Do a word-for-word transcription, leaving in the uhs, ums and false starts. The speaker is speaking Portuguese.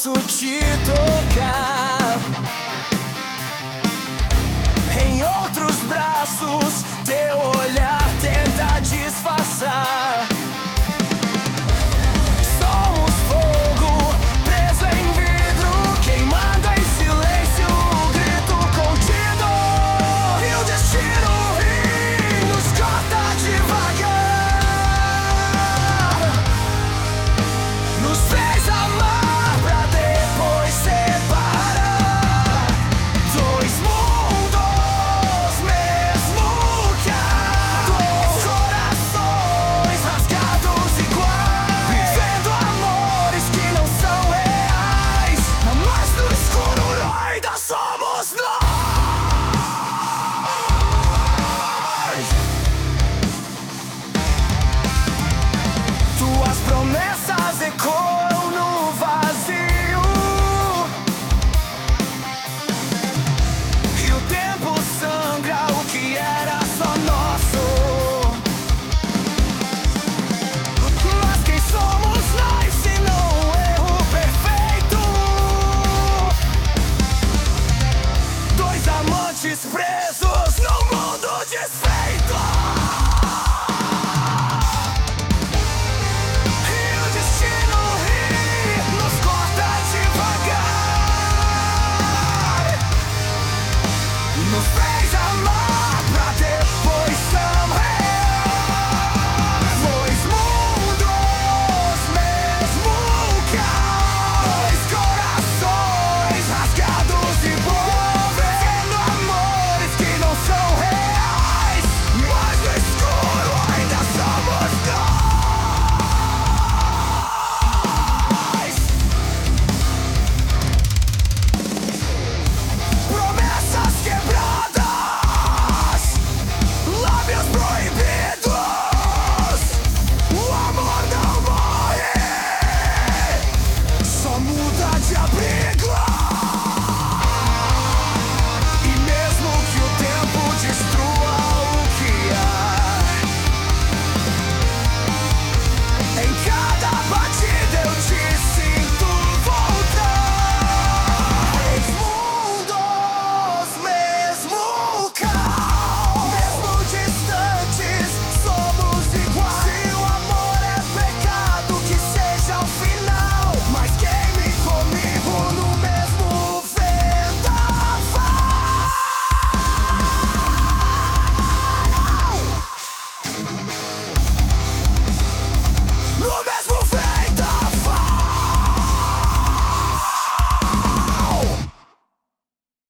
posso te tocar. Em outros braços, teu olhar tenta disfarçar. Somos fogo preso em vidro, queimando em silêncio o grito contido. E o destino ri, nos corta devagar. Nos fez amar pra depois separar. Dois mundos, mesmo lugar. Dois corações rasgados iguais, vivendo amores que não são reais. Mas no escuro ainda somos nós. Tuas promessas ecoam no vazio, e o tempo sangra o que era só nosso. Mas quem somos nós se não um erro perfeito? Dois amantes presos num mundo desfeito. E o destino ri, nos corta devagar. Nos